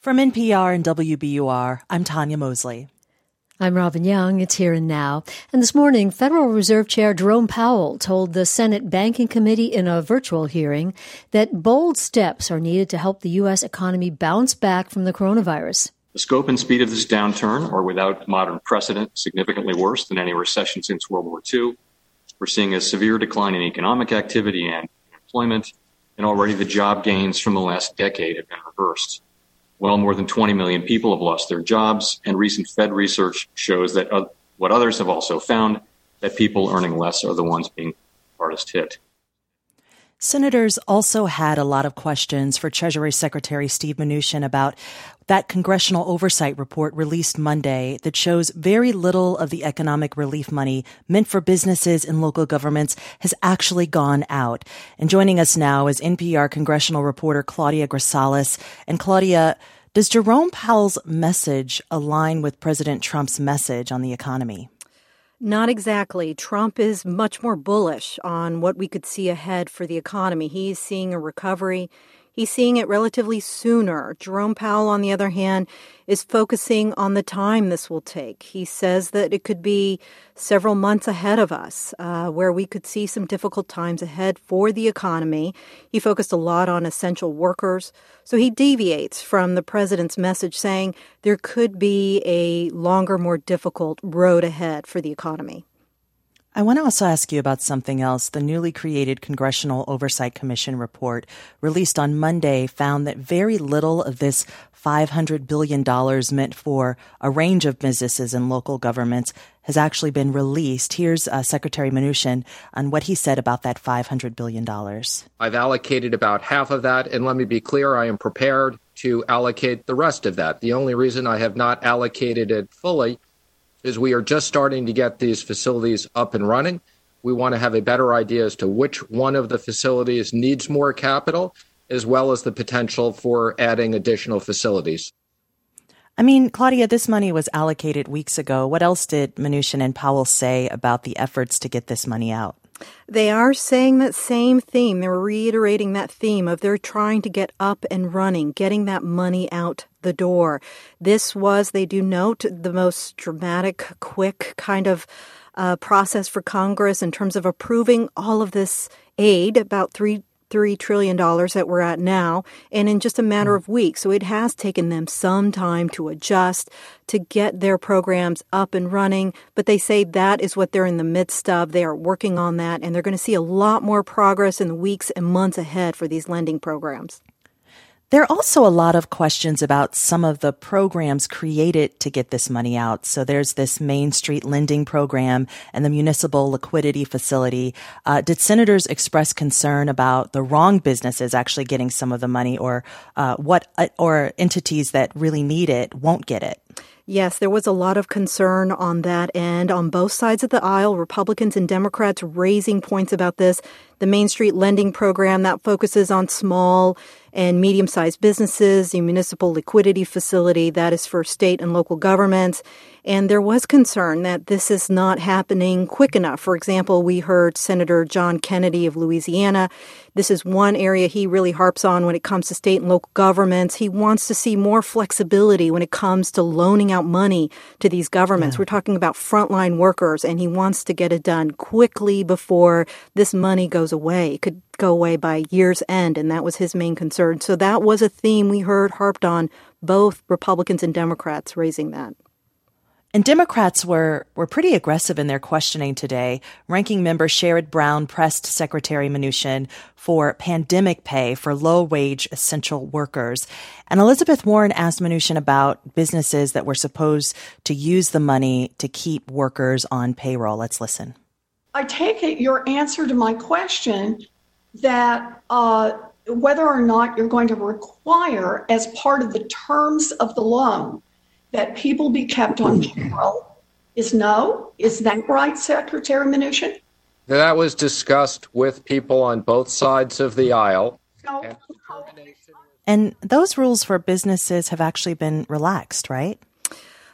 From NPR and WBUR, I'm Tanya Mosley. I'm Robin Young. It's Here and Now. And this morning, Federal Reserve Chair Jerome Powell told the Senate Banking Committee in a virtual hearing that bold steps are needed to help the U.S. economy bounce back from the coronavirus. The scope and speed of this downturn are without modern precedent, significantly worse than any recession since World War II. We're seeing a severe decline in economic activity and employment, and already the job gains from the last decade have been reversed. Well, more than 20 million people have lost their jobs, and recent Fed research shows that what others have also found, that people earning less are the ones being hardest hit. Senators also had a lot of questions for Treasury Secretary Steve Mnuchin about that congressional oversight report released Monday that shows very little of the economic relief money meant for businesses and local governments has actually gone out. And joining us now is NPR congressional reporter Claudia Grisales. And Claudia, does Jerome Powell's message align with President Trump's message on the economy? Not exactly. Trump is much more bullish on what we could see ahead for the economy. He's seeing a recovery. He's seeing it relatively sooner. Jerome Powell, on the other hand, is focusing on the time this will take. He says that it could be several months ahead of us, where we could see some difficult times ahead for the economy. He focused a lot on essential workers. So he deviates from the president's message saying there could be a longer, more difficult road ahead for the economy. I want to also ask you about something else. The newly created Congressional Oversight Commission report released on Monday found that very little of this $500 billion meant for a range of businesses and local governments has actually been released. Here's Secretary Mnuchin on what he said about that $500 billion. I've allocated about half of that, and let me be clear, I am prepared to allocate the rest of that. The only reason I have not allocated it fully is we are just starting to get these facilities up and running. We want to have a better idea as to which one of the facilities needs more capital, as well as the potential for adding additional facilities. I mean, Claudia, this money was allocated weeks ago. What else did Mnuchin and Powell say about the efforts to get this money out? They are saying that same theme. They're reiterating that theme of they're trying to get up and running, getting that money out the door. This was, they do note, the most dramatic, quick kind of process for Congress in terms of approving all of this aid, about $3 trillion that we're at now, and in just a matter of weeks. So it has taken them some time to adjust, to get their programs up and running. But they say that is what they're in the midst of. They are working on that, and they're going to see a lot more progress in the weeks and months ahead for these lending programs. There are also a lot of questions about some of the programs created to get this money out. So there's this Main Street lending program and the municipal liquidity facility. Did senators express concern about the wrong businesses actually getting some of the money, or or entities that really need it won't get it? Yes, there was a lot of concern on that end on both sides of the aisle, Republicans and Democrats raising points about this. The Main Street lending program that focuses on small and medium-sized businesses, the municipal liquidity facility that is for state and local governments. And there was concern that this is not happening quick enough. For example, we heard Senator John Kennedy of Louisiana. This is one area he really harps on when it comes to state and local governments. He wants to see more flexibility when it comes to loaning out money to these governments. Yeah. We're talking about frontline workers, and he wants to get it done quickly before this money goes away. It could go away by year's end, and that was his main concern. So that was a theme we heard harped on, both Republicans and Democrats raising that. And Democrats were pretty aggressive in their questioning today. Ranking member Sherrod Brown pressed Secretary Mnuchin for pandemic pay for low-wage essential workers. And Elizabeth Warren asked Mnuchin about businesses that were supposed to use the money to keep workers on payroll. Let's listen. I take it your answer to my question that whether or not you're going to require as part of the terms of the loan that people be kept on payroll is no. Is that right, Secretary Mnuchin? That was discussed with people on both sides of the aisle. No. And those rules for businesses have actually been relaxed, right?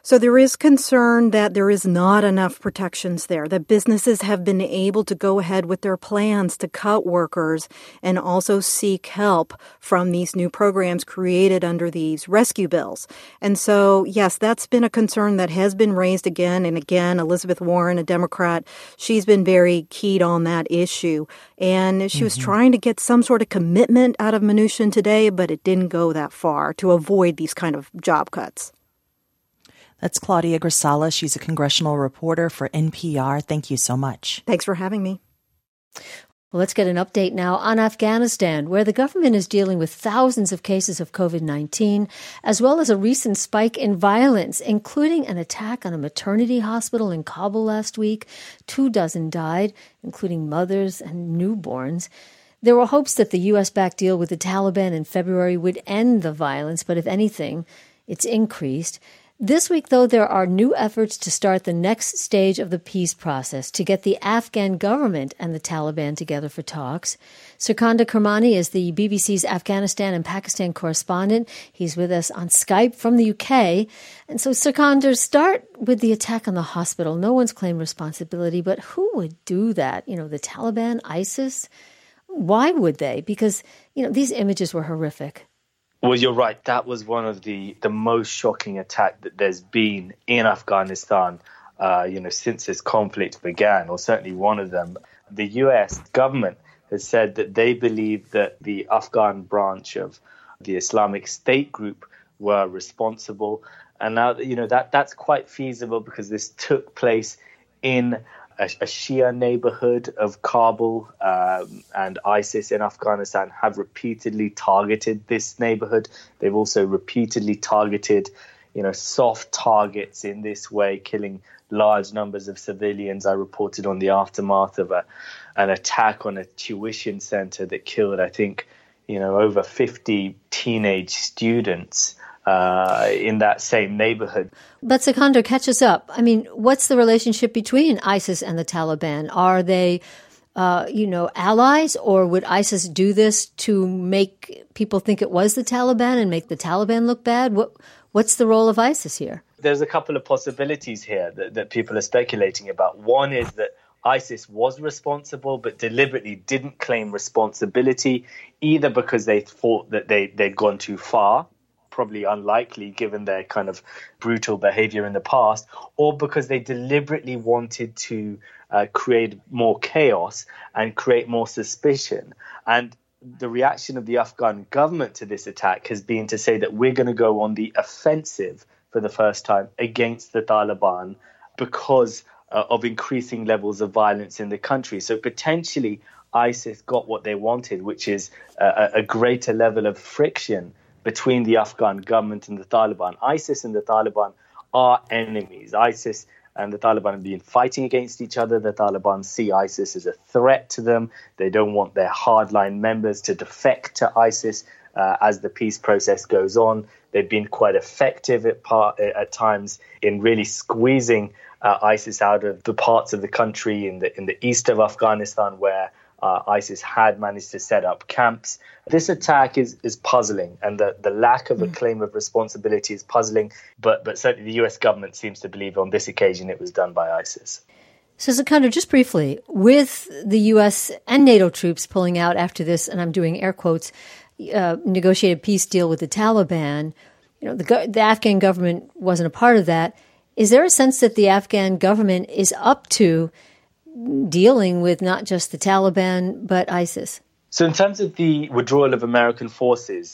So there is concern that there is not enough protections there, that businesses have been able to go ahead with their plans to cut workers and also seek help from these new programs created under these rescue bills. And so, yes, that's been a concern that has been raised again and again. Elizabeth Warren, a Democrat, she's been very keyed on that issue. And she was trying to get some sort of commitment out of Mnuchin today, but it didn't go that far to avoid these kind of job cuts. That's Claudia Grisala. She's a congressional reporter for NPR. Thank you so much. Thanks for having me. Well, let's get an update now on Afghanistan, where the government is dealing with thousands of cases of COVID-19, as well as a recent spike in violence, including an attack on a maternity hospital in Kabul last week. 24 died, including mothers and newborns. There were hopes that the U.S.-backed deal with the Taliban in February would end the violence, but if anything, it's increased. This week, though, there are new efforts to start the next stage of the peace process to get the Afghan government and the Taliban together for talks. Sirkandar Kermani is the BBC's Afghanistan and Pakistan correspondent. He's with us on Skype from the UK. And so, Sirkandar, start with the attack on the hospital. No one's claimed responsibility, but who would do that? The Taliban, ISIS? Why would they? Because, these images were horrific. Well, you're right. That was one of the most shocking attacks that there's been in Afghanistan, since this conflict began, or certainly one of them. The U.S. government has said that they believe that the Afghan branch of the Islamic State group were responsible. And now, that's quite feasible because this took place in a Shia neighborhood of Kabul, and ISIS in Afghanistan have repeatedly targeted this neighborhood. They've also repeatedly targeted, soft targets in this way, killing large numbers of civilians. I reported on the aftermath of an attack on a tuition center that killed, I think, over 50 teenage students in that same neighborhood. But Sirkandar, catch us up. I mean, what's the relationship between ISIS and the Taliban? Are they, allies, or would ISIS do this to make people think it was the Taliban and make the Taliban look bad? What's the role of ISIS here? There's a couple of possibilities here that people are speculating about. One is that ISIS was responsible but deliberately didn't claim responsibility, either because they thought that they'd gone too far, probably unlikely given their kind of brutal behavior in the past, or because they deliberately wanted to create more chaos and create more suspicion. And the reaction of the Afghan government to this attack has been to say that we're going to go on the offensive for the first time against the Taliban because of increasing levels of violence in the country. So potentially ISIS got what they wanted, which is a greater level of friction between the Afghan government and the Taliban. ISIS and the Taliban are enemies. ISIS and the Taliban have been fighting against each other. The Taliban see ISIS as a threat to them. They don't want their hardline members to defect to ISIS as the peace process goes on. They've been quite effective at times in really squeezing ISIS out of the parts of the country in the east of Afghanistan where ISIS had managed to set up camps. This attack is puzzling, and the lack of a claim of responsibility is puzzling, but certainly the US government seems to believe on this occasion it was done by ISIS. So Sirkandar, just briefly, with the US and NATO troops pulling out after this, and I'm doing air quotes, negotiated peace deal with the Taliban, the Afghan government wasn't a part of that. Is there a sense that the Afghan government is up to dealing with not just the Taliban, but ISIS? So in terms of the withdrawal of American forces,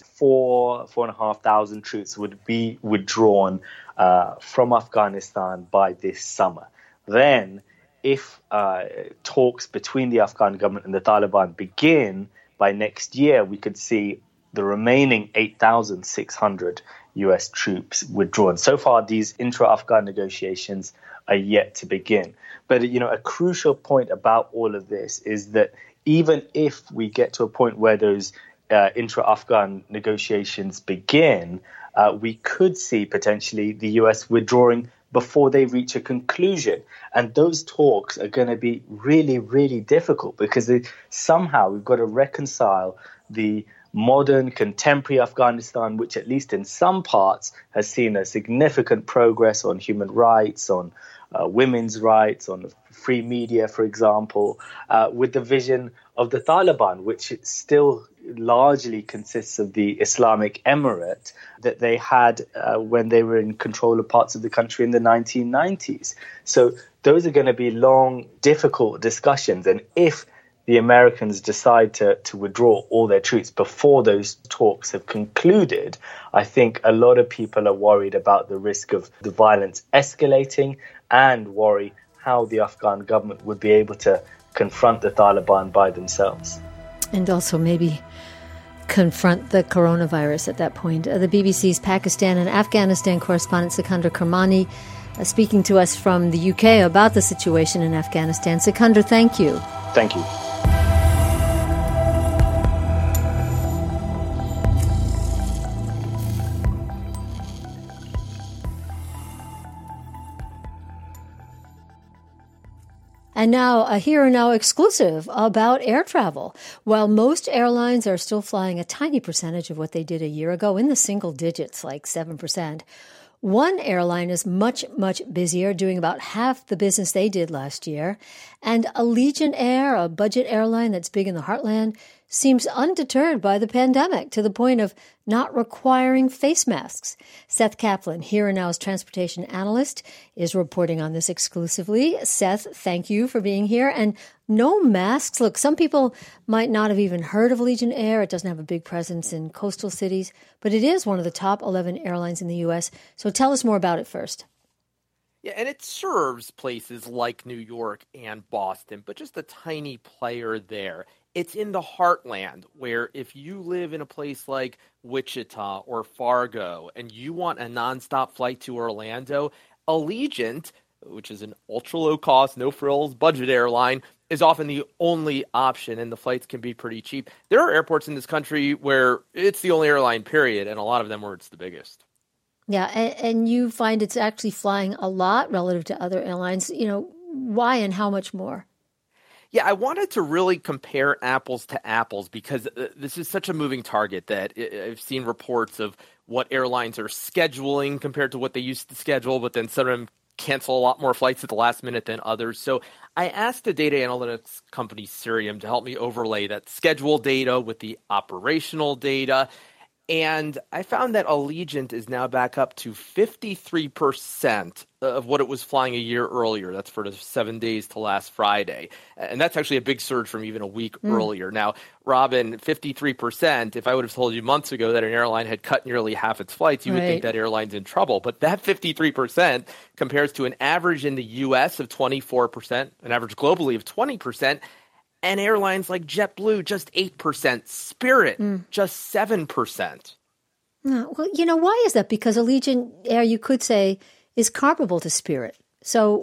4,500 troops would be withdrawn from Afghanistan by this summer. Then, if talks between the Afghan government and the Taliban begin by next year, we could see the remaining 8,600 US troops withdrawn. So far, these intra-Afghan negotiations are yet to begin. But, a crucial point about all of this is that even if we get to a point where those intra-Afghan negotiations begin, we could see potentially the US withdrawing before they reach a conclusion. And those talks are going to be really, really difficult because somehow we've got to reconcile the modern, contemporary Afghanistan, which at least in some parts has seen a significant progress on human rights, on women's rights, on free media, for example, with the vision of the Taliban, which still largely consists of the Islamic Emirate that they had when they were in control of parts of the country in the 1990s. So those are going to be long, difficult discussions. And if the Americans decide to withdraw all their troops before those talks have concluded, I think a lot of people are worried about the risk of the violence escalating and worry how the Afghan government would be able to confront the Taliban by themselves. And also maybe confront the coronavirus at that point. The BBC's Pakistan and Afghanistan correspondent Sikandar Kermani speaking to us from the UK about the situation in Afghanistan. Sikandar, thank you. Thank you. And now, a Here and Now exclusive about air travel. While most airlines are still flying a tiny percentage of what they did a year ago, in the single digits, like 7%, one airline is much, much busier, doing about half the business they did last year. And Allegiant Air, a budget airline that's big in the heartland, seems undeterred by the pandemic to the point of not requiring face masks. Seth Kaplan, Here and Now's transportation analyst, is reporting on this exclusively. Seth, thank you for being here. And no masks. Look, some people might not have even heard of Allegiant Air. It doesn't have a big presence in coastal cities, but it is one of the top 11 airlines in the U.S. So tell us more about it first. Yeah, and it serves places like New York and Boston, but just a tiny player there. It's in the heartland where if you live in a place like Wichita or Fargo and you want a nonstop flight to Orlando, Allegiant, which is an ultra-low-cost, no-frills budget airline, is often the only option, and the flights can be pretty cheap. There are airports in this country where it's the only airline, period, and a lot of them where it's the biggest. Yeah, and you find it's actually flying a lot relative to other airlines. You know, why and how much more? Yeah, I wanted to really compare apples to apples because this is such a moving target that I've seen reports of what airlines are scheduling compared to what they used to schedule, but then some of them cancel a lot more flights at the last minute than others. So I asked the data analytics company Cirium to help me overlay that schedule data with the operational data. And I found that Allegiant is now back up to 53% of what it was flying a year earlier. That's for the 7 days to last Friday. And that's actually a big surge from even a week earlier. Now, Robin, 53%, if I would have told you months ago that an airline had cut nearly half its flights, you would think that airline's in trouble. But that 53% compares to an average in the U.S. of 24%, an average globally of 20%, and airlines like JetBlue, just 8%. Spirit, just 7%. Well, you know, why is that? Because Allegiant Air, you could say, is comparable to Spirit. So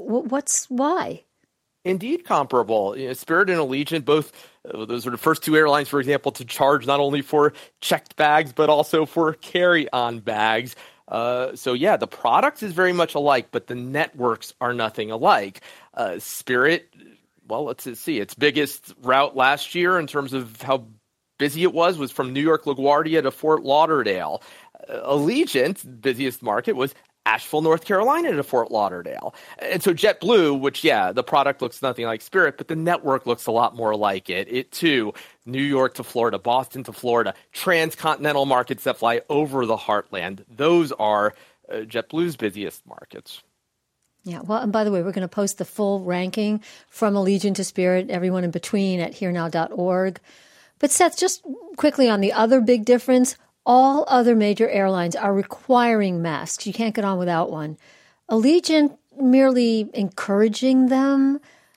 why? Indeed comparable. You know, Spirit and Allegiant, both those are the first two airlines, for example, to charge not only for checked bags, but also for carry-on bags. So, yeah, the product is very much alike, but the networks are nothing alike. Spirit... Well, let's see. Its biggest route last year in terms of how busy it was from New York LaGuardia to Fort Lauderdale. Allegiant's busiest market was Asheville, North Carolina to Fort Lauderdale. And so JetBlue, which, yeah, the product looks nothing like Spirit, but the network looks a lot more like it. It, too, New York to Florida, Boston to Florida, transcontinental markets that fly over the heartland. Those are JetBlue's busiest markets. Yeah, well, and by the way, we're going to post the full ranking from Allegiant to Spirit, everyone in between at herenow.org. But Seth, just quickly on the other big difference, all other major airlines are requiring masks. You can't get on without one. Allegiant merely encouraging them,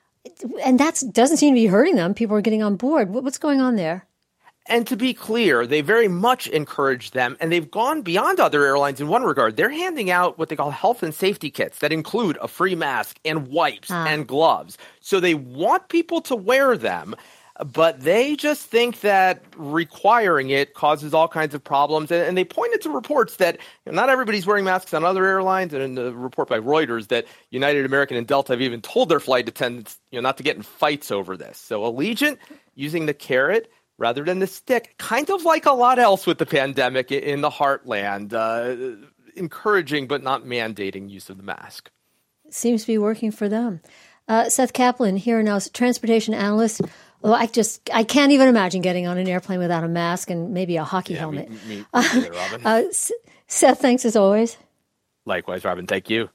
and that doesn't seem to be hurting them. People are getting on board. What's going on there? And to be clear, they very much encourage them, and they've gone beyond other airlines in one regard. They're handing out what they call health and safety kits that include a free mask and wipes and gloves. So they want people to wear them, but they just think that requiring it causes all kinds of problems. And they pointed to reports that not everybody's wearing masks on other airlines, and in the report by Reuters that United, American, and Delta have even told their flight attendants not to get in fights over this. So Allegiant using the carrot, rather than the stick, kind of like a lot else with the pandemic in the heartland, encouraging but not mandating use of the mask. Seems to be working for them. Seth Kaplan here now is a transportation analyst. Well, I can't even imagine getting on an airplane without a mask and maybe a hockey helmet. Me either, Robin. Seth, thanks as always. Likewise, Robin. Thank you.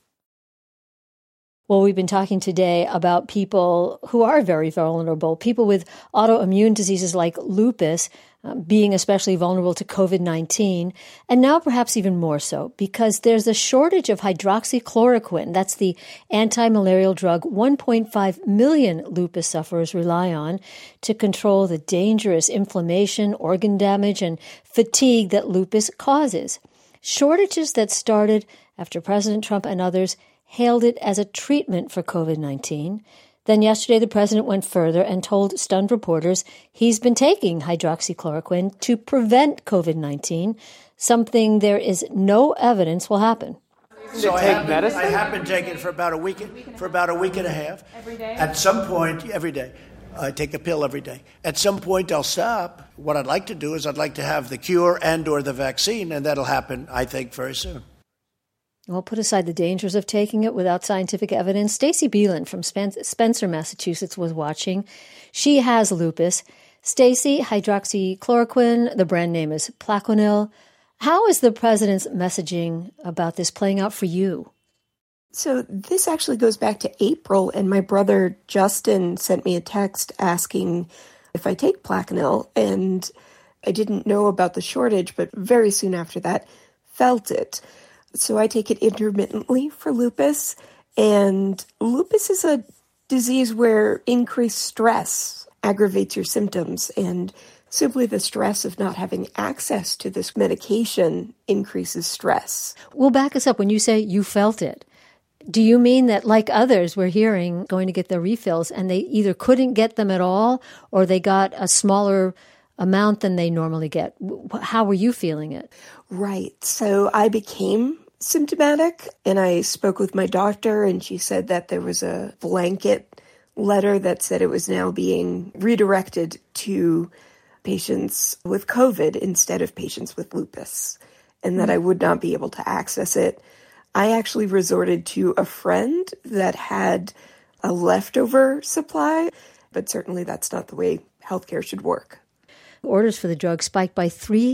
Well, we've been talking today about people who are very vulnerable, people with autoimmune diseases like lupus, being especially vulnerable to COVID-19, and now perhaps even more so because there's a shortage of hydroxychloroquine. That's the anti-malarial drug 1.5 million lupus sufferers rely on to control the dangerous inflammation, organ damage, and fatigue that lupus causes. Shortages that started after President Trump and others hailed it as a treatment for COVID-19. Then yesterday, the president went further and told stunned reporters he's been taking hydroxychloroquine to prevent COVID-19, something there is no evidence will happen. So I have been taking it for about a week and a half. Every day? At some point, every day. I take a pill every day. At some point, I'll stop. What I'd like to do is I'd like to have the cure and or the vaccine, and that'll happen, I think, very soon. Well, put aside the dangers of taking it without scientific evidence. Stacey Beelan from Spencer, Massachusetts was watching. She has lupus. Stacey, hydroxychloroquine, the brand name is Plaquenil. How is the president's messaging about this playing out for you? So this actually goes back to April, and my brother Justin sent me a text asking if I take Plaquenil, and I didn't know about the shortage, but very soon after that, felt it. So I take it intermittently for lupus, and lupus is a disease where increased stress aggravates your symptoms, and simply the stress of not having access to this medication increases stress. Well, back us up. When you say you felt it, do you mean that, like others we're hearing, going to get their refills, and they either couldn't get them at all, or they got a smaller amount than they normally get? How were you feeling it? Right. So I became symptomatic, and I spoke with my doctor, and she said that there was a blanket letter that said it was now being redirected to patients with COVID instead of patients with lupus, and that I would not be able to access it. I actually resorted to a friend that had a leftover supply, but certainly that's not the way healthcare should work. Orders for the drug spiked by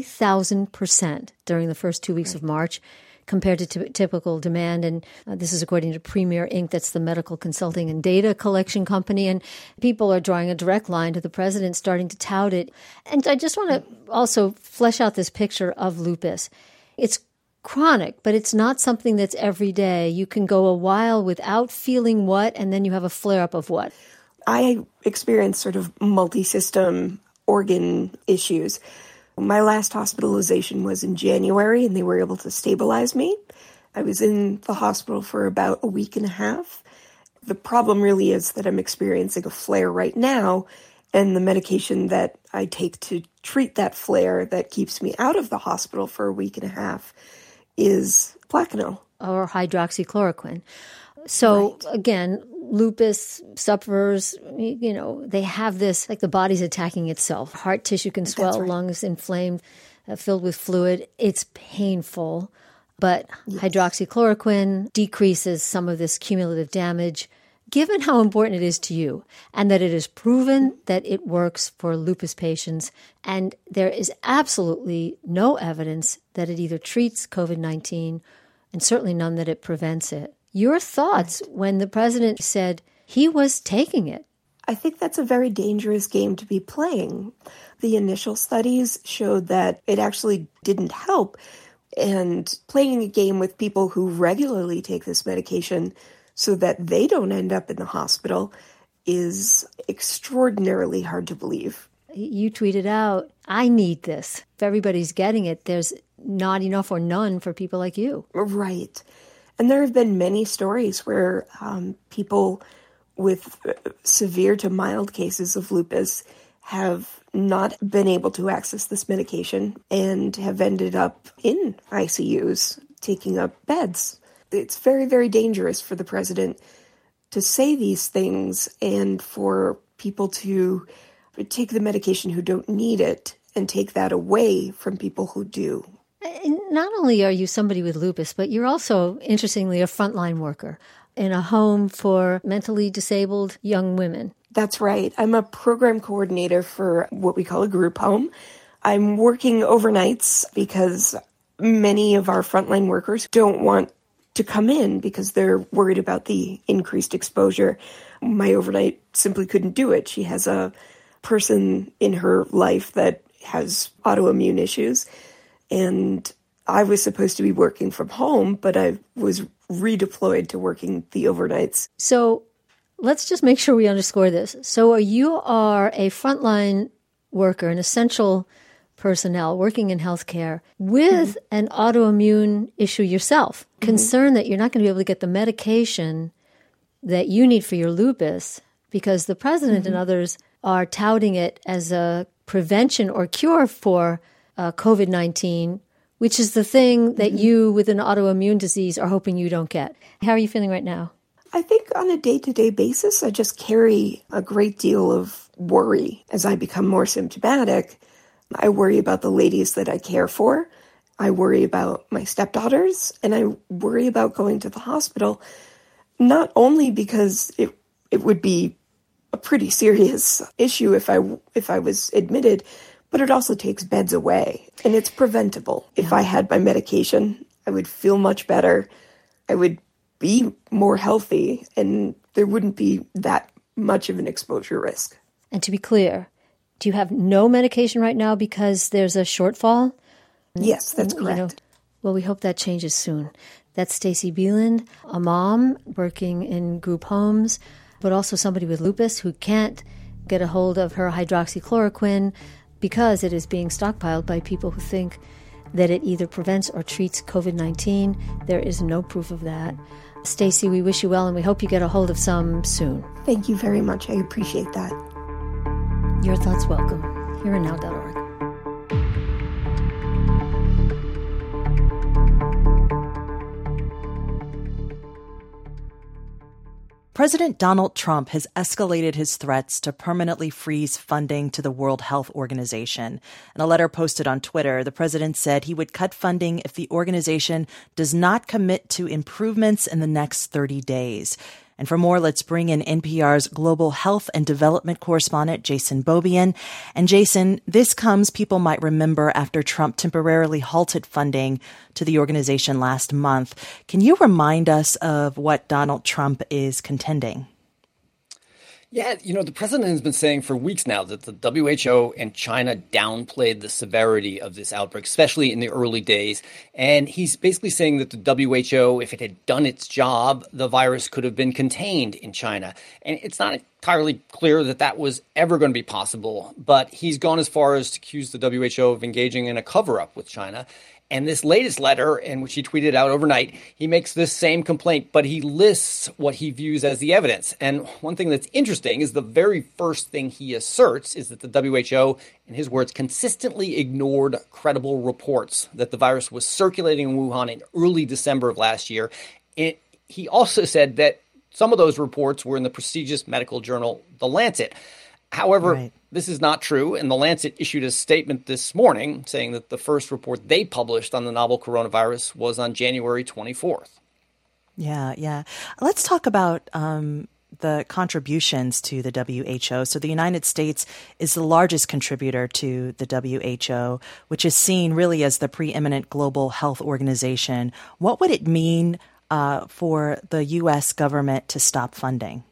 3,000% during the first 2 weeks of March compared to typical demand. And this is according to Premier Inc., that's the medical consulting and data collection company. And people are drawing a direct line to the president starting to tout it. And I just want to also flesh out this picture of lupus. It's chronic, but it's not something that's every day. You can go a while without feeling what, and then you have a flare-up of what? I experienced sort of multi-system organ issues. My last hospitalization was in January, and they were able to stabilize me. I was in the hospital for about a week and a half. The problem really is that I'm experiencing a flare right now, and the medication that I take to treat that flare that keeps me out of the hospital for a week and a half is Plaquenil. Or hydroxychloroquine. So, right. Again, lupus sufferers, they have this, like the body's attacking itself. Heart tissue can swell, right. Lungs inflamed, filled with fluid. It's painful, but yes. Hydroxychloroquine decreases some of this cumulative damage. Given how important it is to you and that it is proven that it works for lupus patients, and there is absolutely no evidence that it either treats COVID-19 and certainly none that it prevents it. Your thoughts when the president said he was taking it? I think that's a very dangerous game to be playing. The initial studies showed that it actually didn't help, and playing a game with people who regularly take this medication so that they don't end up in the hospital is extraordinarily hard to believe. You tweeted out, I need this. If everybody's getting it, there's not enough or none for people like you. Right. And there have been many stories where people with severe to mild cases of lupus have not been able to access this medication and have ended up in ICUs, taking up beds. It's very, very dangerous for the president to say these things and for people to take the medication who don't need it and take that away from people who do. And not only are you somebody with lupus, but you're also, interestingly, a frontline worker in a home for mentally disabled young women. That's right. I'm a program coordinator for what we call a group home. I'm working overnights because many of our frontline workers don't want to come in because they're worried about the increased exposure. My overnight simply couldn't do it. She has a person in her life that has autoimmune issues, and I was supposed to be working from home, but I was redeployed to working the overnights. So let's just make sure we underscore this. So you are a frontline worker, an essential personnel working in healthcare with an autoimmune issue yourself, concerned that you're not going to be able to get the medication that you need for your lupus because the president and others are touting it as a prevention or cure for COVID-19, which is the thing that you with an autoimmune disease are hoping you don't get. How are you feeling right now? I think on a day-to-day basis, I just carry a great deal of worry as I become more symptomatic. I worry about the ladies that I care for. I worry about my stepdaughters, and I worry about going to the hospital, not only because it would be a pretty serious issue if I was admitted, but it also takes beds away, and it's preventable. If I had my medication, I would feel much better. I would be more healthy, and there wouldn't be that much of an exposure risk. And to be clear, do you have no medication right now because there's a shortfall? Yes, that's correct. Well, we hope that changes soon. That's Stacey Bieland, a mom working in group homes, but also somebody with lupus who can't get a hold of her hydroxychloroquine because it is being stockpiled by people who think that it either prevents or treats COVID-19. There is no proof of that. Stacey, we wish you well, and we hope you get a hold of some soon. Thank you very much. I appreciate that. Your thoughts welcome. HereAndNow.org. President Donald Trump has escalated his threats to permanently freeze funding to the World Health Organization. In a letter posted on Twitter, the president said he would cut funding if the organization does not commit to improvements in the next 30 days. And for more, let's bring in NPR's global health and development correspondent, Jason Beaubien. And Jason, this comes, people might remember, after Trump temporarily halted funding to the organization last month. Can you remind us of what Donald Trump is contending? Yeah, the president has been saying for weeks now that the WHO and China downplayed the severity of this outbreak, especially in the early days. And he's basically saying that the WHO, if it had done its job, the virus could have been contained in China. And it's not entirely clear that that was ever going to be possible. But he's gone as far as to accuse the WHO of engaging in a cover-up with China. And this latest letter, in which he tweeted out overnight, he makes this same complaint, but he lists what he views as the evidence. And one thing that's interesting is the very first thing he asserts is that the WHO, in his words, consistently ignored credible reports that the virus was circulating in Wuhan in early December of last year. He also said that some of those reports were in the prestigious medical journal The Lancet. However, This is not true, and The Lancet issued a statement this morning saying that the first report they published on the novel coronavirus was on January 24th. Yeah. Let's talk about the contributions to the WHO. So the United States is the largest contributor to the WHO, which is seen really as the preeminent global health organization. What would it mean for the U.S. government to stop funding?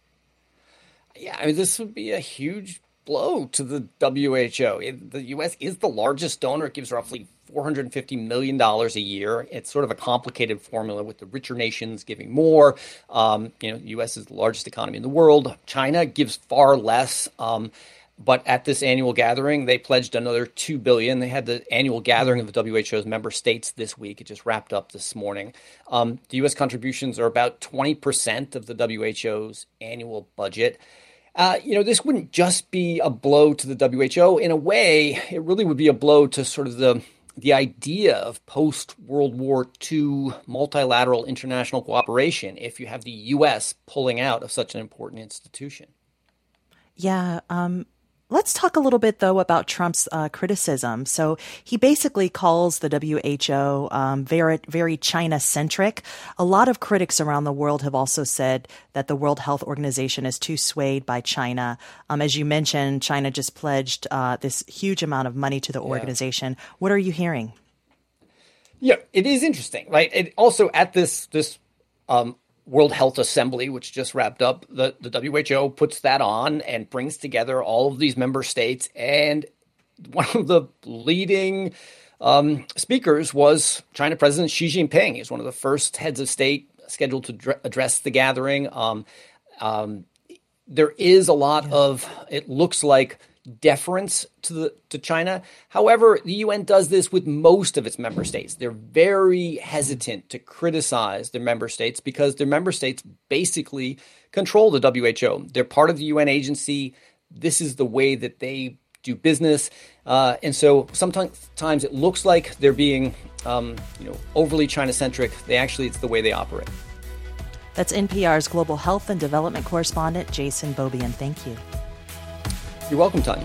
Yeah, this would be a huge blow to the WHO. The U.S. is the largest donor. It gives roughly $450 million a year. It's sort of a complicated formula with the richer nations giving more. The U.S. is the largest economy in the world. China gives far less. But at this annual gathering, they pledged another $2 billion. They had the annual gathering of the WHO's member states this week. It just wrapped up this morning. The U.S. contributions are about 20% of the WHO's annual budget. This wouldn't just be a blow to the WHO. In a way, it really would be a blow to sort of the idea of post-World War II multilateral international cooperation if you have the U.S. pulling out of such an important institution. Yeah. Let's talk a little bit, though, about Trump's criticism. So he basically calls the WHO very, very China-centric. A lot of critics around the world have also said that the World Health Organization is too swayed by China. As you mentioned, China just pledged this huge amount of money to the organization. What are you hearing? Yeah, it is interesting, right? And also at this World Health Assembly, which just wrapped up, the WHO puts that on and brings together all of these member states. And one of the leading speakers was China President Xi Jinping. He's one of the first heads of state scheduled to address the gathering. There is a lot of, it looks like, deference to China. However, the UN does this with most of its member states. They're very hesitant to criticize their member states because their member states basically control the WHO. They're part of the UN agency. This is the way that they do business. And so sometimes it looks like they're being overly China-centric. It's the way they operate. That's NPR's Global Health and Development correspondent, Jason Beaubien. Thank you. You're welcome, Tanya.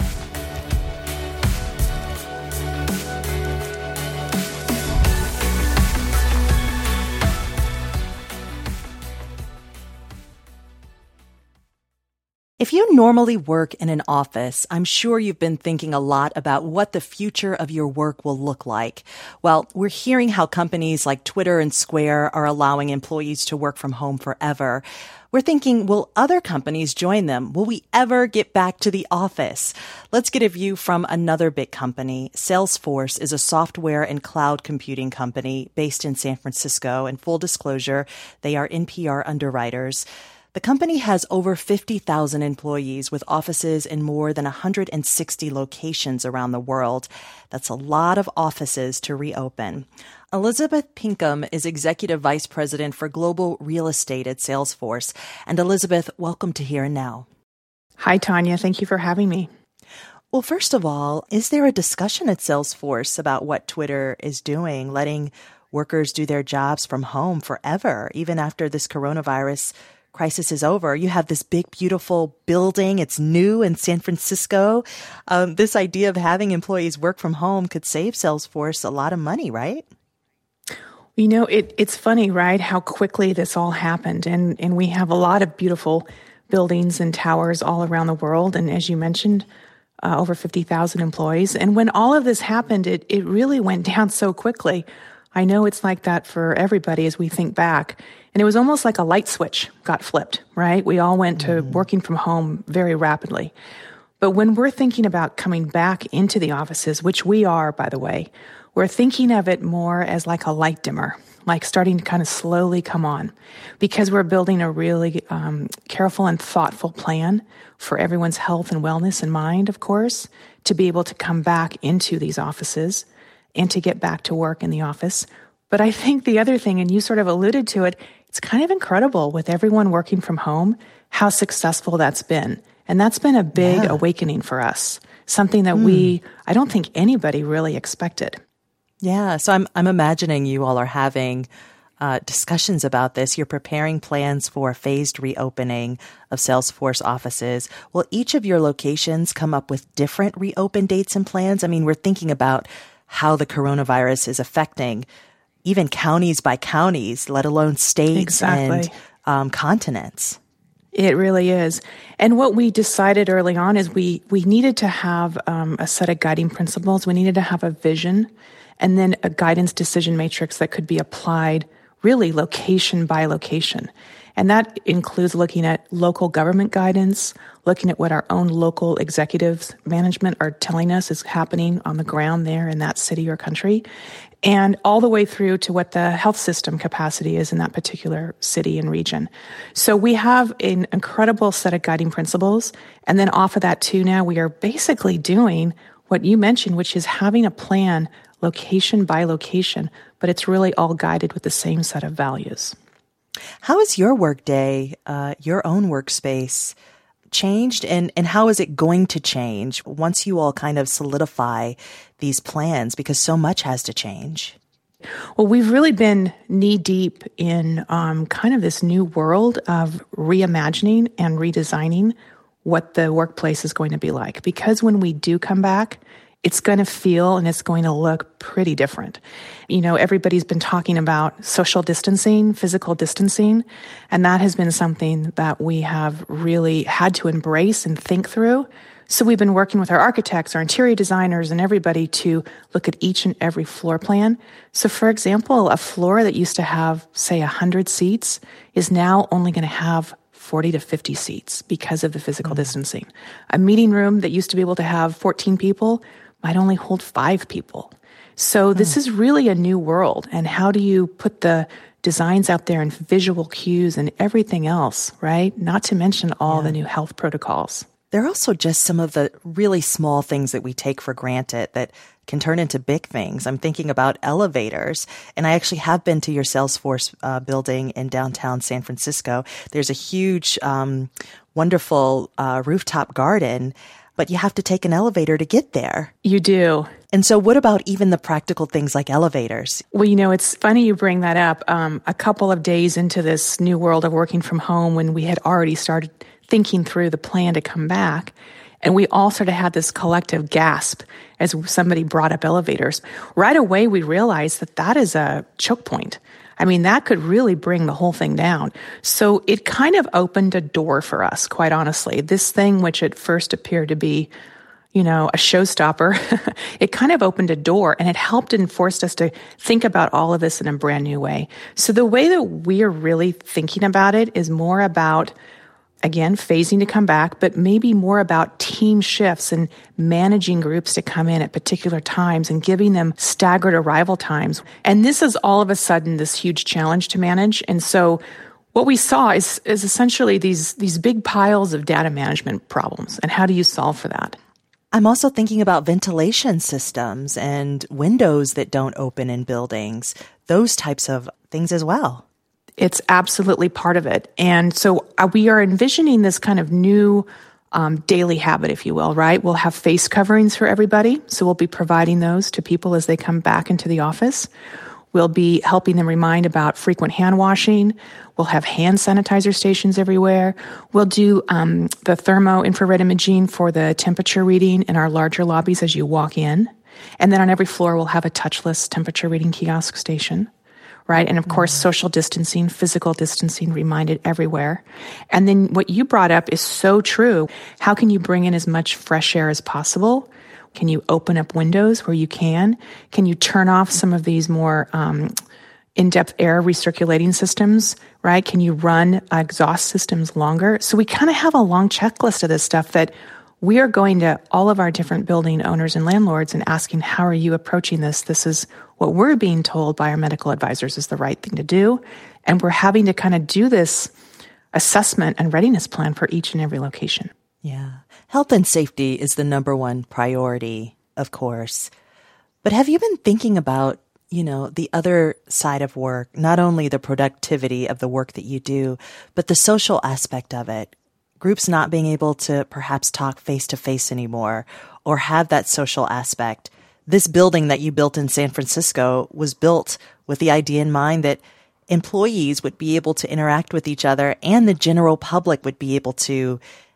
If you normally work in an office, I'm sure you've been thinking a lot about what the future of your work will look like. Well, we're hearing how companies like Twitter and Square are allowing employees to work from home forever. We're thinking, will other companies join them? Will we ever get back to the office? Let's get a view from another big company. Salesforce is a software and cloud computing company based in San Francisco. And full disclosure, they are NPR underwriters. The company has over 50,000 employees with offices in more than 160 locations around the world. That's a lot of offices to reopen. Elizabeth Pinkham is Executive Vice President for Global Real Estate at Salesforce. And Elizabeth, welcome to Here and Now. Hi, Tanya. Thank you for having me. Well, first of all, is there a discussion at Salesforce about what Twitter is doing, letting workers do their jobs from home forever, even after this coronavirus crisis is over? You have this big, beautiful building. It's new in San Francisco. This idea of having employees work from home could save Salesforce a lot of money, right? You know, it's funny, right, how quickly this all happened. And we have a lot of beautiful buildings and towers all around the world. And as you mentioned, over 50,000 employees. And when all of this happened, it really went down so quickly. I know it's like that for everybody as we think back. And it was almost like a light switch got flipped, right? We all went to working from home very rapidly. But when we're thinking about coming back into the offices, which we are, by the way, we're thinking of it more as like a light dimmer, like starting to kind of slowly come on, because we're building a really careful and thoughtful plan for everyone's health and wellness in mind, of course, to be able to come back into these offices and to get back to work in the office. But I think the other thing, and you sort of alluded to it, it's kind of incredible with everyone working from home, how successful that's been. And that's been a big awakening for us, something that I don't think anybody really expected. Yeah, so I'm imagining you all are having discussions about this. You're preparing plans for a phased reopening of Salesforce offices. Will each of your locations come up with different reopen dates and plans? I mean, we're thinking about how the coronavirus is affecting even counties by counties, let alone states and continents. It really is. And what we decided early on is we needed to have a set of guiding principles. We needed to have a vision and then a guidance decision matrix that could be applied really location by location. And that includes looking at local government guidance, looking at what our own local executives, management are telling us is happening on the ground there in that city or country, and all the way through to what the health system capacity is in that particular city and region. So we have an incredible set of guiding principles. And then off of that too, now we are basically doing what you mentioned, which is having a plan location by location, but it's really all guided with the same set of values. How is your workday, your own workspace, changed, and how is it going to change once you all kind of solidify these plans, because so much has to change? Well, we've really been knee-deep in kind of this new world of reimagining and redesigning what the workplace is going to be like. Because when we do come back, it's going to feel and it's going to look pretty different. Everybody's been talking about social distancing, physical distancing, and that has been something that we have really had to embrace and think through. So we've been working with our architects, our interior designers, and everybody to look at each and every floor plan. So for example, a floor that used to have, say, 100 seats is now only going to have 40 to 50 seats because of the physical distancing. A meeting room that used to be able to have 14 people might only hold 5 people. So this is really a new world. And how do you put the designs out there and visual cues and everything else, right? Not to mention all the new health protocols. There are also just some of the really small things that we take for granted that can turn into big things. I'm thinking about elevators, and I actually have been to your Salesforce building in downtown San Francisco. There's a huge, wonderful rooftop garden, but you have to take an elevator to get there. You do. And so what about even the practical things like elevators? Well, it's funny you bring that up. A couple of days into this new world of working from home, when we had already started thinking through the plan to come back, and we all sort of had this collective gasp as somebody brought up elevators. Right away, we realized that that is a choke point. I mean, that could really bring the whole thing down. So it kind of opened a door for us, quite honestly. This thing, which at first appeared to be, a showstopper, it kind of opened a door, and it helped and forced us to think about all of this in a brand new way. So the way that we are really thinking about it is more about, again, phasing to come back, but maybe more about team shifts and managing groups to come in at particular times and giving them staggered arrival times. And this is all of a sudden this huge challenge to manage. And so what we saw is essentially these big piles of data management problems. And how do you solve for that? I'm also thinking about ventilation systems and windows that don't open in buildings, those types of things as well. It's absolutely part of it. And so we are envisioning this kind of new daily habit, if you will, right? We'll have face coverings for everybody. So we'll be providing those to people as they come back into the office. We'll be helping them remind about frequent hand washing. We'll have hand sanitizer stations everywhere. We'll do the thermo-infrared imaging for the temperature reading in our larger lobbies as you walk in. And then on every floor, we'll have a touchless temperature reading kiosk station. Right. And of course, social distancing, physical distancing reminded everywhere. And then what you brought up is so true. How can you bring in as much fresh air as possible? Can you open up windows where you can? Can you turn off some of these more in-depth air recirculating systems? Right. Can you run exhaust systems longer? So we kind of have a long checklist of this stuff that we are going to all of our different building owners and landlords and asking, how are you approaching this? This is what we're being told by our medical advisors is the right thing to do. And we're having to kind of do this assessment and readiness plan for each and every location. Yeah. Health and safety is the number one priority, of course. But have you been thinking about, the other side of work, not only the productivity of the work that you do, but the social aspect of it? Groups not being able to perhaps talk face-to-face anymore or have that social aspect. This building that you built in San Francisco was built with the idea in mind that employees would be able to interact with each other and the general public would be able to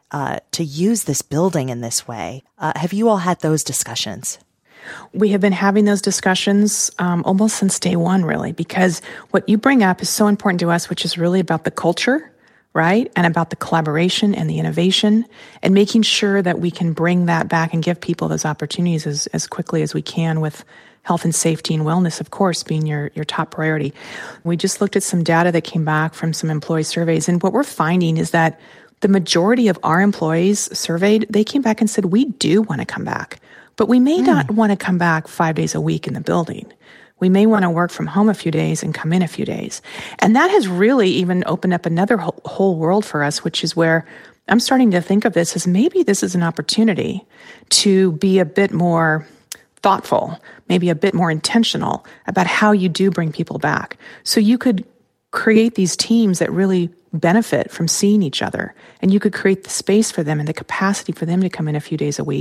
use this building in this way. Have you all had those discussions? We have been having those discussions almost since day one, really, because what you bring up is so important to us, which is really about the culture, right? And about the collaboration and the innovation and making sure that we can bring that back and give people those opportunities as quickly as we can, with health and safety and wellness, of course, being your top priority. We just looked at some data that came back from some employee surveys. And what we're finding is that the majority of our employees surveyed, they came back and said, we do want to come back, but we may not want to come back 5 days a week in the building. We may want to work from home a few days and come in a few days. And that has really even opened up another whole world for us, which is where I'm starting to think of this as maybe this is an opportunity to be a bit more thoughtful, maybe a bit more intentional about how you do bring people back. So you could create these teams that really benefit from seeing each other, and you could create the space for them and the capacity for them to come in a few days a week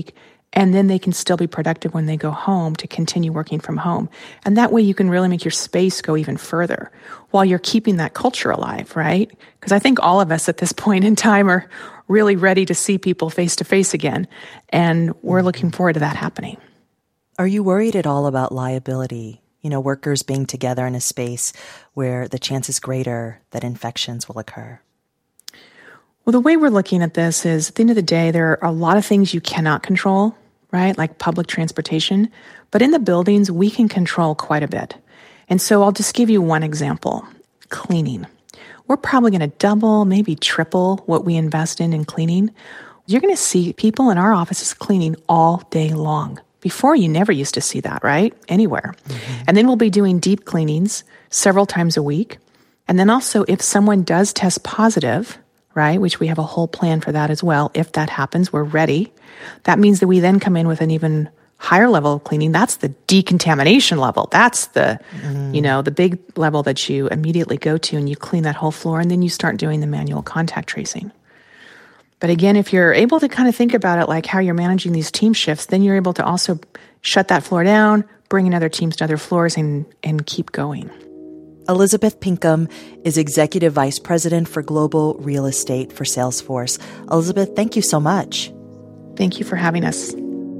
and then they can still be productive when they go home to continue working from home. And that way you can really make your space go even further while you're keeping that culture alive, right? Because I think all of us at this point in time are really ready to see people face to face again. And we're looking forward to that happening. Are you worried at all about liability? Workers being together in a space where the chance is greater that infections will occur? Well, the way we're looking at this is, at the end of the day, there are a lot of things you cannot control, right? Like public transportation. But in the buildings, we can control quite a bit. And so I'll just give you one example. Cleaning. We're probably going to double, maybe triple what we invest in cleaning. You're going to see people in our offices cleaning all day long. Before, you never used to see that, right? Anywhere. Mm-hmm. And then we'll be doing deep cleanings several times a week. And then also, if someone does test positive, right, which we have a whole plan for that as well, if that happens, we're ready. That means that we then come in with an even higher level of cleaning. That's the decontamination level. That's the, the big level that you immediately go to, and you clean that whole floor, and then you start doing the manual contact tracing. But again, if you're able to kind of think about it like how you're managing these team shifts, then you're able to also shut that floor down, bring in other teams to other floors, and keep going. Elizabeth Pinkham is Executive Vice President for Global Real Estate for Salesforce. Elizabeth, thank you so much. Thank you for having us.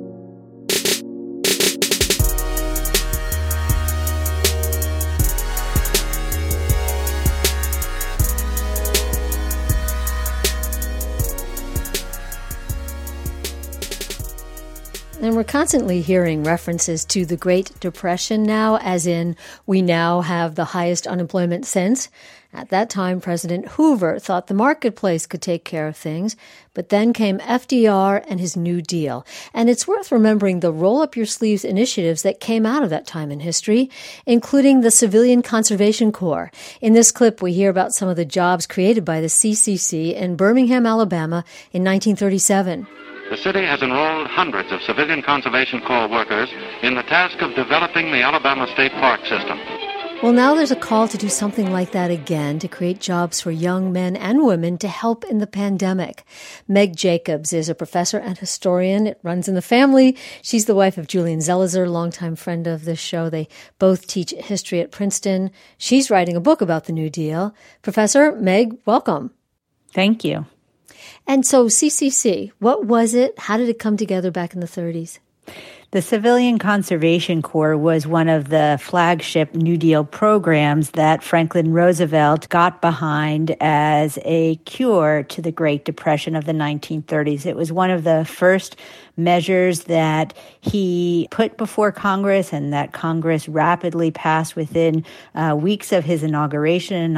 And we're constantly hearing references to the Great Depression now, as in we now have the highest unemployment since. At that time, President Hoover thought the marketplace could take care of things, but then came FDR and his New Deal. And it's worth remembering the roll-up-your-sleeves initiatives that came out of that time in history, including the Civilian Conservation Corps. In this clip, we hear about some of the jobs created by the CCC in Birmingham, Alabama in 1937. The city has enrolled hundreds of Civilian Conservation Corps workers in the task of developing the Alabama State Park system. Well, now there's a call to do something like that again, to create jobs for young men and women to help in the pandemic. Meg Jacobs is a professor and historian. It runs in the family. She's the wife of Julian Zelizer, longtime friend of this show. They both teach history at Princeton. She's writing a book about the New Deal. Professor Meg, welcome. Thank you. And so CCC, what was it? How did it come together back in the 30s? The Civilian Conservation Corps was one of the flagship New Deal programs that Franklin Roosevelt got behind as a cure to the Great Depression of the 1930s. It was one of the first measures that he put before Congress and that Congress rapidly passed within weeks of his inauguration in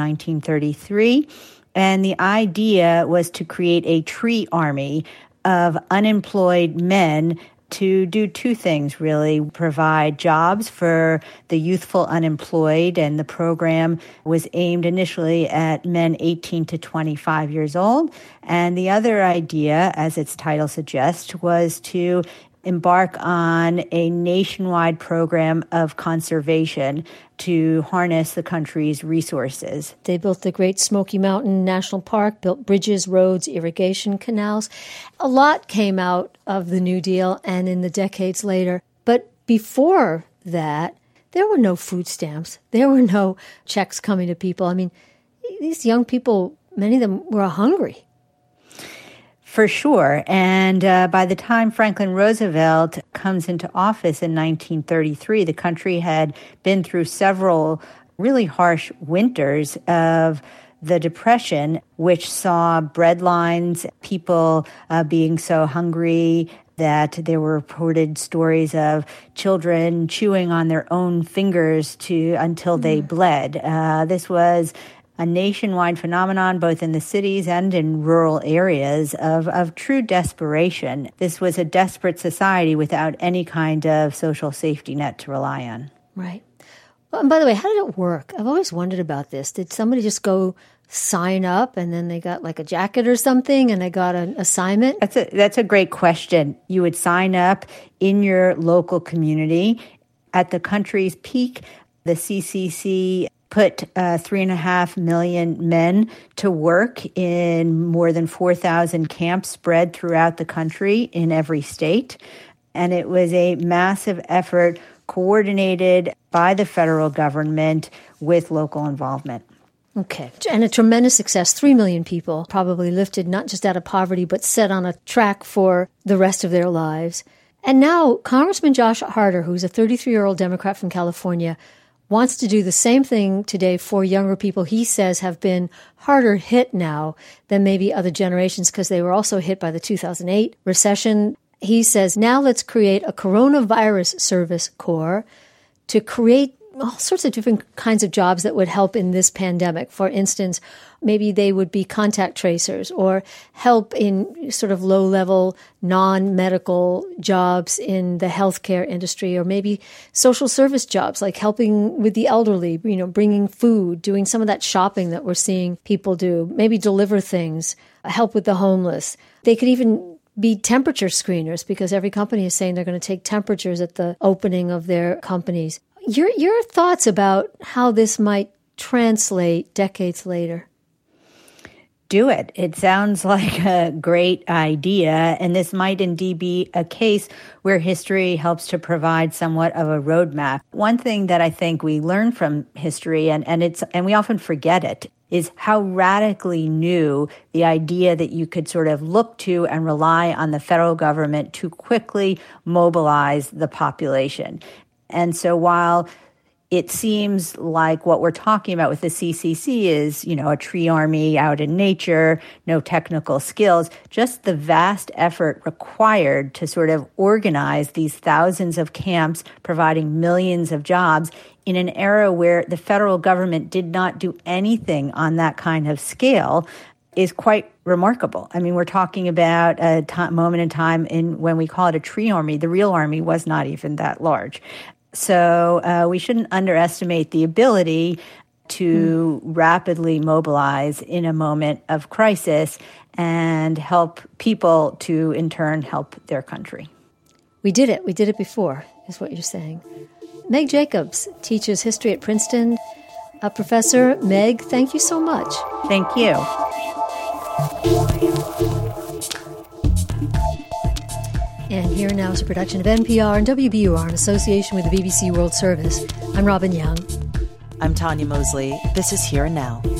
1933. And the idea was to create a tree army of unemployed men to do two things, really. Provide jobs for the youthful unemployed, and the program was aimed initially at men 18 to 25 years old. And the other idea, as its title suggests, was to embark on a nationwide program of conservation to harness the country's resources. They built the Great Smoky Mountain National Park, built bridges, roads, irrigation canals. A lot came out of the New Deal and in the decades later. But before that, there were no food stamps. There were no checks coming to people. I mean, these young people, many of them were hungry. For sure. And by the time Franklin Roosevelt comes into office in 1933, the country had been through several really harsh winters of the Depression, which saw bread lines, people being so hungry that there were reported stories of children chewing on their own fingers until they bled. This was a nationwide phenomenon, both in the cities and in rural areas, of true desperation. This was a desperate society without any kind of social safety net to rely on. Right. Well, and by the way, how did it work? I've always wondered about this. Did somebody just go sign up and then they got like a jacket or something and they got an assignment? That's a great question. You would sign up in your local community. At the country's peak, the CCC put 3.5 million men to work in more than 4,000 camps spread throughout the country in every state. And it was a massive effort coordinated by the federal government with local involvement. Okay. And a tremendous success. 3 million people probably lifted not just out of poverty, but set on a track for the rest of their lives. And now Congressman Josh Harder, who's a 33-year-old Democrat from California, wants to do the same thing today for younger people he says have been harder hit now than maybe other generations because they were also hit by the 2008 recession. He says, now let's create a coronavirus service corps to create all sorts of different kinds of jobs that would help in this pandemic. For instance, maybe they would be contact tracers or help in sort of low-level, non-medical jobs in the healthcare industry, or maybe social service jobs like helping with the elderly, bringing food, doing some of that shopping that we're seeing people do, maybe deliver things, help with the homeless. They could even be temperature screeners because every company is saying they're going to take temperatures at the opening of their companies. Your thoughts about how this might translate decades later? Do it. It sounds like a great idea, and this might indeed be a case where history helps to provide somewhat of a roadmap. One thing that I think we learn from history, and we often forget it, is how radically new the idea that you could sort of look to and rely on the federal government to quickly mobilize the population. And so while it seems like what we're talking about with the CCC is, a tree army out in nature, no technical skills, just the vast effort required to sort of organize these thousands of camps, providing millions of jobs in an era where the federal government did not do anything on that kind of scale is quite remarkable. I mean, we're talking about a moment in time when we call it a tree army. The real army was not even that large. So we shouldn't underestimate the ability to rapidly mobilize in a moment of crisis and help people to, in turn, help their country. We did it. We did it before, is what you're saying. Meg Jacobs teaches history at Princeton. Professor Meg, thank you so much. Thank you. And Here Now is a production of NPR and WBUR in association with the BBC World Service. I'm Robin Young. I'm Tanya Mosley. This is Here and Now.